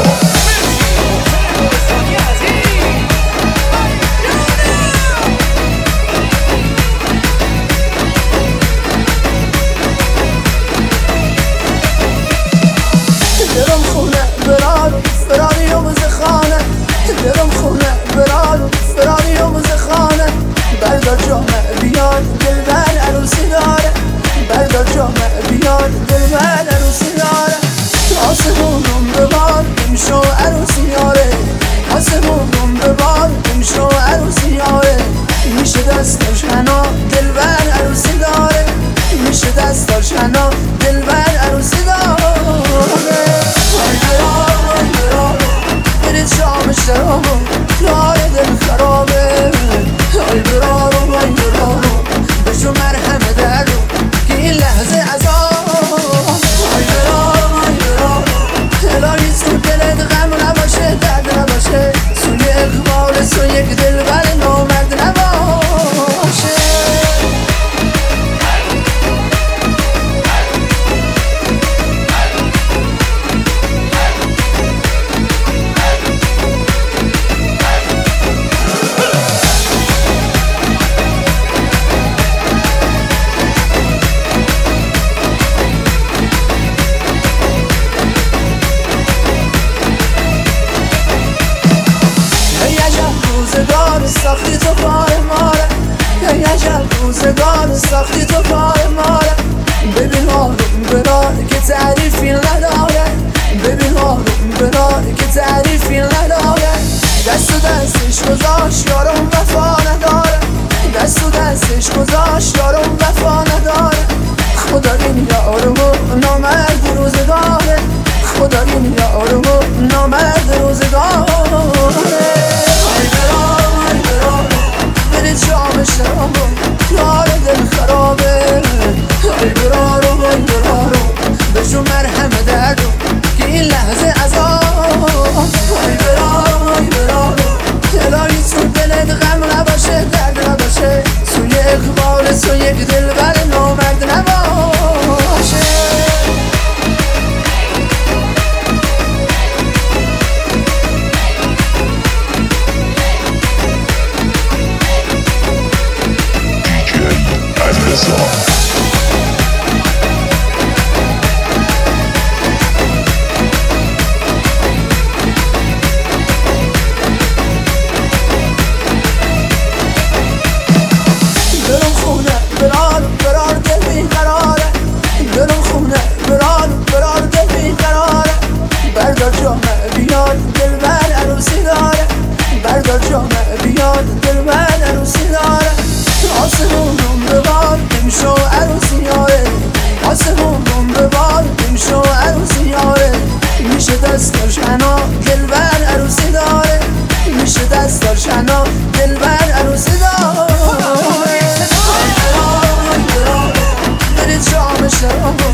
دلم خونه برارو فراری و مزخانه دلم خونه برارو فراری و مزخانه بردار جامع بیان دلبر عروسی داره بردار جامع بیان دلبر عروسی داره آسمونم ببار امشو عروسی یاره آسمونم ببار امشو عروسی یاره میشه دستش حنا دلبر عروسی داره میشه دستش حنا دلبر عروسی داره شرابو کار دل خرابه ای برارو ای برارو بشو مرهم دردو که این لحظه عذاب ای برارو ای برارو الهی تو دلت غم نباشه درد نباشه سوی اقبال سوی یک دلبر نامرد نباشه ساختی تو پای ماره ای عجب روزگار ساختی تو پای ماره ببین آروم براره که تعریفی نداره ببین آروم براره که تعریفی نداره دست و دستش گذاشت یارم وفا نداره دست و دستش گذاشت یارم وفا نداره خدا این یارمو نامرد روزگاره خدا این یارمو نامرد روزگاره شام شرابو کار دل خرابه ای برارو ای برارو بشو مرهم دردو که این لحظه عذاب ای برارو ای برارو الهی تو دلت غم نباشه درد نباشه سوی اقبال سوی یک دلبر نامرد نباشه دلم خونه برار دل بیقراره دلم خونه برار دل بیقراره بردار جامع بیان دلبر عروسی داره بردار جامع بیان دلبر عروسی داره آسمونم ببار امشو عروسی یاره آسمونم ببار امشو عروسی یاره میشه دستش حنا دلبر عروسی داره میشه دستش حنا دلبر عروسی داره برید شام شرابو